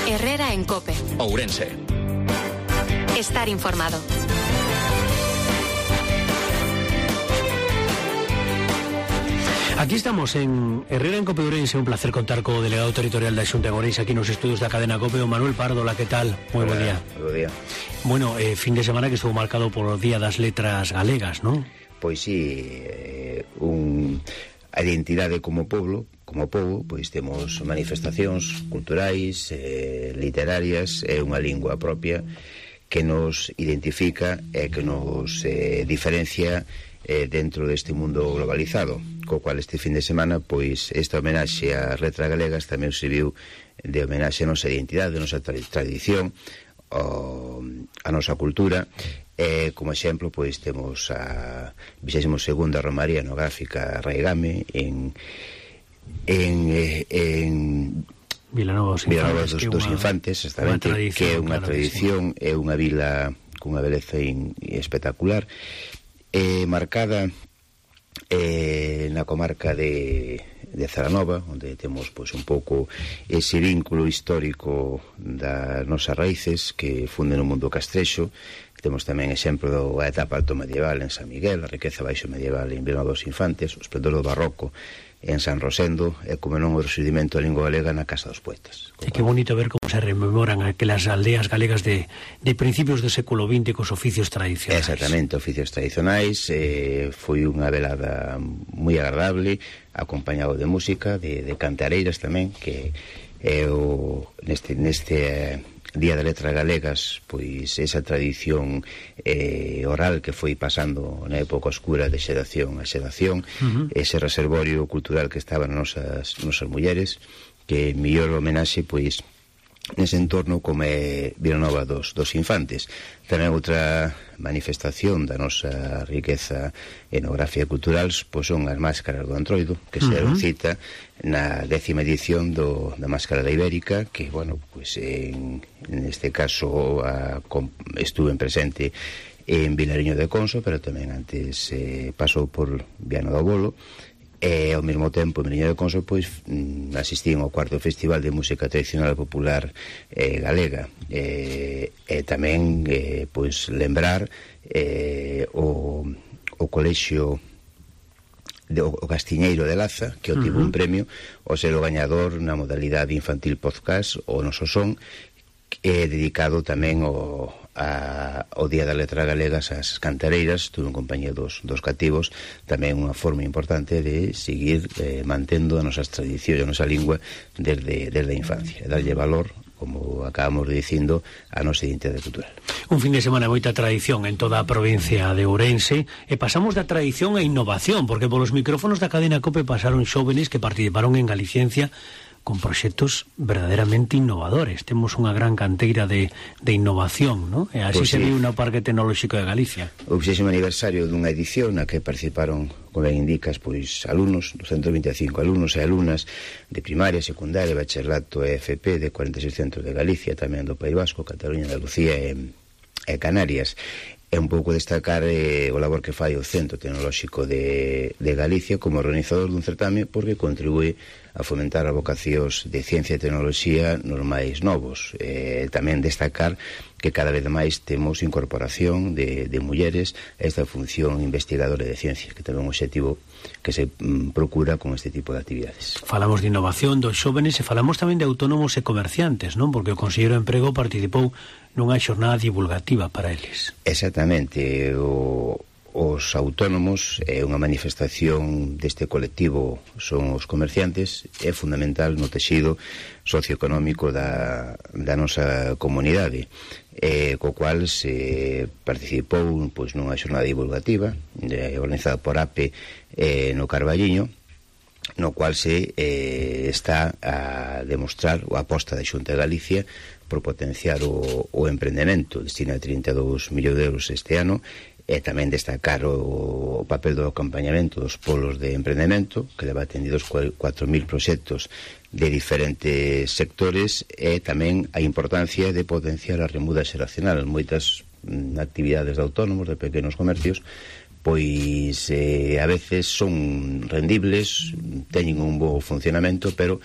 Herrera en COPE. Ourense. Estar informado. Aquí estamos en Herrera en COPE Ourense. Un placer contar co delegado territorial da Xunta de Ourense aquí nos estudios da cadena COPE, o Manuel Pardo. Hola, que tal? Moi bo día. Bo día. Bueno, fin de semana que estuvo marcado por o Día das Letras Galegas, non? Pois sí, a identidade como pobo, pois temos manifestacións culturais, literarias, é unha lingua propia que nos identifica e que nos diferencia dentro deste mundo globalizado, co cual este fin de semana, pois, esta homenaxe ás letras galegas tamén serviu de homenaxe a nosa identidade, a nosa tradición, a nosa cultura. Como exemplo, pois, temos a 22ª Romaría Etnográfica Raigame en Vilanova dos Infantes, exactamente, que é unha tradición, é unha vila cunha beleza espectacular, marcada na comarca de Zaranova, onde temos pois un pouco ese vínculo histórico das nosas raíces que funden o mundo castrexo. Temos tamén exemplo da etapa alto medieval en San Miguel, a riqueza baixo medieval en Vilanova dos Infantes, o esplendor do barroco en San Rosendo, e como non o resurdimento da lingua galega na Casa dos Poetas. E que bonito ver como se rememoran aquelas aldeas galegas de principios do século XX cos oficios tradicionais. Exactamente, oficios tradicionais. Foi unha velada moi agradable, acompañado de música, de cantareiras tamén, que é neste Día de Letras Galegas, pois esa tradición oral que foi pasando na época oscura de xeración a xeración, ese reservorio cultural que estaba nas nosas mulleres, que mellor homenaxe, pois, nese entorno como é Vilanova dos Infantes. Tamén outra manifestación da nosa riqueza etnográfica e cultural, pois son as máscaras do Antroido, que se deron cita na 10ª edición da Máscara da Ibérica, que, bueno, pois neste caso estuve presente en Vilariño de Conso, pero tamén antes pasou por Viana do Bolo. E ao mesmo tempo en Vilariño de Conso, pois, asistín ao 4º Festival de Música Tradicional Popular Galega, e tamén pois lembrar o colexio o Castiñeiro de Laza, que obtivo un premio ao ser o gañador na modalidade infantil podcast, o Noso Son, dedicado tamén ao Día das Letras Galegas, ás cantareiras. Estuve en compañía dos cativos, tamén unha forma importante de seguir mantendo as nosas tradicións, a nosa lingua desde a infancia, e darlle valor, como acabamos dicindo, a nosa identidade cultural. Un fin de semana moita tradición en toda a provincia de Ourense, e pasamos da tradición á innovación, porque polos micrófonos da cadena COPE pasaron xóvenes que participaron en Galiciencia con proxectos verdadeiramente innovadores. Temos unha gran canteira de innovación, ¿no? E así pues se viu no Parque Tecnolóxico de Galicia. O 60º aniversario dunha edición na que participaron, como ben indicas, pois alumnos, 225 alumnos e alumnas de primaria, secundaria, bacharelato e FP de 46 centros de Galicia, tamén do País Vasco, Cataluña, Andalucía e Canarias. É un pouco destacar o labor que fai o Centro Tecnolóxico de Galicia como organizador dun certame, porque contribúe a fomentar as vocacións de ciencia e tecnoloxía nos máis novos. Tamén destacar que cada vez máis temos incorporación de mulleres a esta función investigadora de ciencia, que tamén é un objetivo que se procura con este tipo de actividades. Falamos de innovación dos xóvenes e falamos tamén de autónomos e comerciantes, non? Porque o Conselleiro de Emprego participou nunha xornada divulgativa para eles. Exactamente. Os autónomos é unha manifestación deste colectivo, son os comerciantes, é fundamental no texido socioeconómico da nosa comunidade, co cual se participou pois nunha xornada divulgativa organizada por APE no Carballiño, no cual se está a demostrar a aposta da Xunta de Galicia por potenciar o emprendemento. Destina 32 millóns de euros este ano, e tamén destacar o papel do acompañamento dos polos de emprendemento, que leva atendidos 4.000 proxectos de diferentes sectores, e tamén a importancia de potenciar a remuda xeracional. Moitas actividades de autónomos, de pequenos comercios, pois a veces son rendibles, teñen un bo funcionamento, pero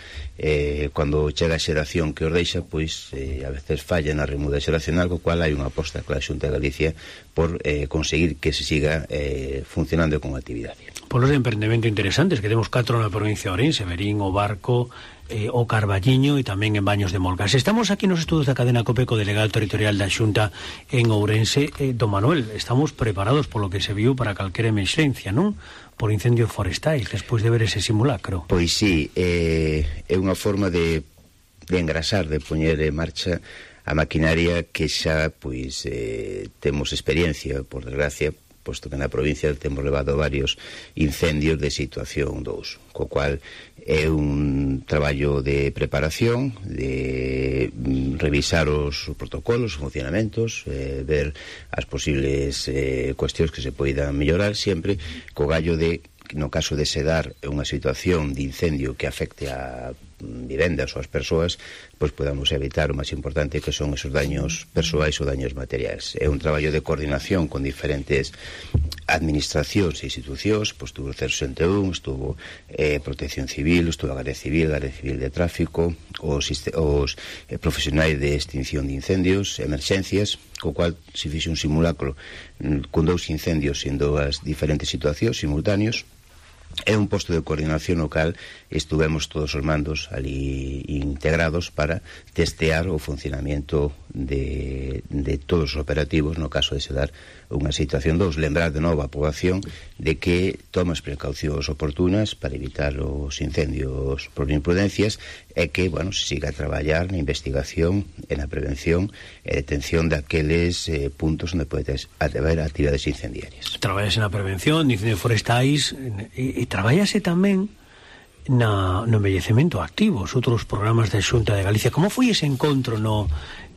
cando chega a xeración que os deixa, pois a veces falla na remuda xeracional, co cual hai unha aposta clara Xunta de Galicia por conseguir que se siga funcionando con actividade. Polos de emprendemento interesantes, que temos 4 na provincia de Ourense, Verín, O Barco, o Carballiño e tamén en Baños de Molcas. Estamos aquí nos estudos da cadena COPE co delegado territorial da Xunta en Ourense, Don Manuel. Estamos preparados polo que se viu para calquera emerxencia, non? Por incendios forestais, despois de ver ese simulacro. Pois sí, é unha forma de engrasar, de poñer en marcha a maquinaria que xa pois temos experiencia, por desgracia, posto que na provincia temos levado varios incendios de situación 2, co cual é un traballo de preparación, de revisar os protocolos, os funcionamentos, ver as posibles cuestións que se poidan mellorar, sempre co gallo de, no caso de se dar unha situación de incendio que afecte a vivendas ou as persoas, pois podamos evitar o máis importante, que son esos daños persoais ou daños materiais. É un traballo de coordinación con diferentes administracións e institucións, pois estuvo o 061, estuvo Protección Civil, estuvo a Garda Civil de Tráfico, os profesionais de extinción de incendios, emerxencias, co cual se fixe un simulacro con 2 incendios en 2 diferentes situacións simultáneos. É un posto de coordinación local, estuvemos todos os mandos ali integrados para testear o funcionamento de todos os operativos no caso de se dar unha situación 2. Lembrar de novo a poboación de que tome as precaucións oportunas para evitar os incendios por imprudencias e que, bueno, se siga a traballar na investigación e na prevención e detención daqueles puntos onde pode haber actividades incendiarias. Traballase na prevención de incendios forestais e traballase tamén no envellecemento activo, os outros programas da Xunta de Galicia. Como foi ese encontro no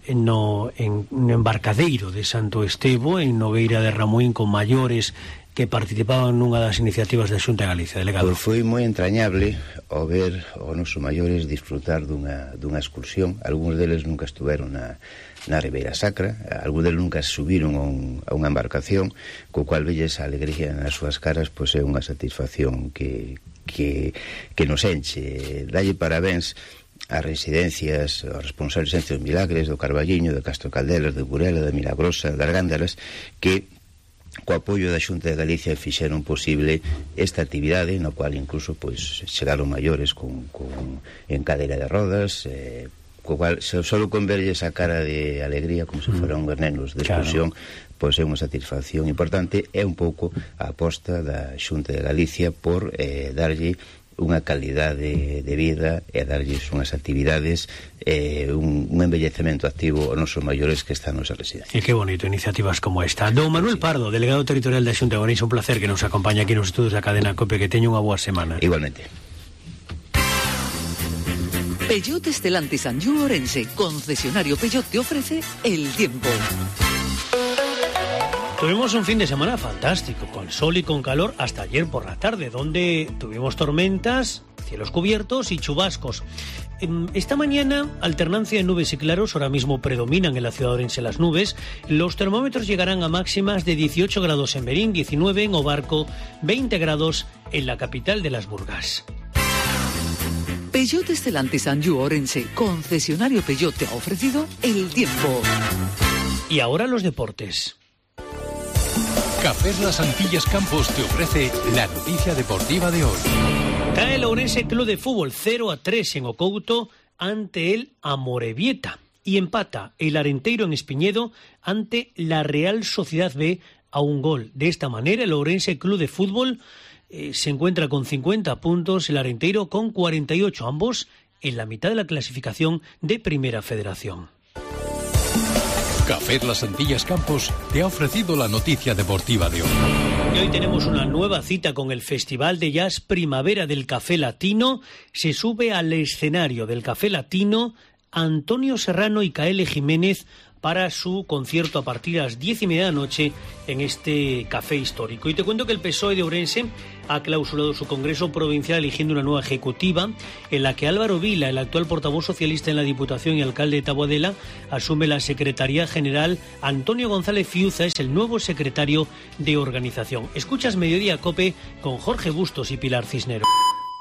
embarcadeiro de Santo Estevo, en Nogueira de Ramuín, con maiores que participaban nunha das iniciativas da Xunta de Galicia, delegado? Pois foi moi entrañable ao ver os nosos maiores disfrutar dunha excursión. Algúns deles nunca estuveron na Ribeira Sacra, algúns deles nunca subiron a unha embarcación, co cual velles a alegría nas súas caras, pois é unha satisfacción que nos enche. Dalle parabéns as residencias, os responsables de Centros Milagres, do Carballiño, de Castro Caldelas, de Burela, de Milagrosa, das Gándaras, que co apoio da Xunta de Galicia fixeron posible esta actividade, no cual incluso pois chegaron maiores en cadeira de rodas, co cual solo con verlles a cara de alegría como se foran unhos nenos de excursión, claro, pois é unha satisfacción importante. É un pouco a aposta da Xunta de Galicia por darlle unha calidade de vida e darlles unhas actividades, un envellecemento activo aos nosos maiores que están nos residencias. E que bonito, iniciativas como esta. Don Manuel Pardo, delegado territorial da Xunta de Ourense, un placer que nos acompaña aquí nos estudos da cadena COPE, que teña unha boa semana. Igualmente. Peugeot Stellantis Anjou Ourense, concesionario Peugeot, te ofrece el tiempo. Tuvimos un fin de semana fantástico, con sol y con calor hasta ayer por la tarde, donde tuvimos tormentas, cielos cubiertos y chubascos. Esta mañana, alternancia de nubes y claros, ahora mismo predominan en la ciudad de Ourense las nubes. Los termómetros llegarán a máximas de 18 grados en Verín, 19 en O Barco, 20 grados en la capital de las Burgas. Peugeot Stellantis Anjou Ourense, concesionario Peugeot, te ha ofrecido el tiempo. Y ahora los deportes. Cafés Las Antillas Campos te ofrece la noticia deportiva de hoy. Cae el Ourense Club de Fútbol 0-3 en Ocouto ante el Amorebieta y empata el Arenteiro en Espiñedo ante la Real Sociedad B a un gol. De esta manera el Ourense Club de Fútbol se encuentra con 50 puntos, el Arenteiro con 48, ambos en la mitad de la clasificación de Primera Federación. Café Las Antillas Campos te ha ofrecido la noticia deportiva de hoy. Y hoy tenemos una nueva cita con el Festival de Jazz Primavera del Café Latino. Se sube al escenario del Café Latino Antonio Serrano y Kaele Jiménez para su concierto a partir de las 10:30 de la noche en este café histórico. Y te cuento que el PSOE de Ourense ha clausurado su congreso provincial eligiendo una nueva ejecutiva en la que Álvaro Vila, el actual portavoz socialista en la Diputación y alcalde de Taboadela, asume la Secretaría General. Antonio González Fiuza es el nuevo secretario de organización. Escuchas Mediodía Cope con Jorge Bustos y Pilar Cisneros.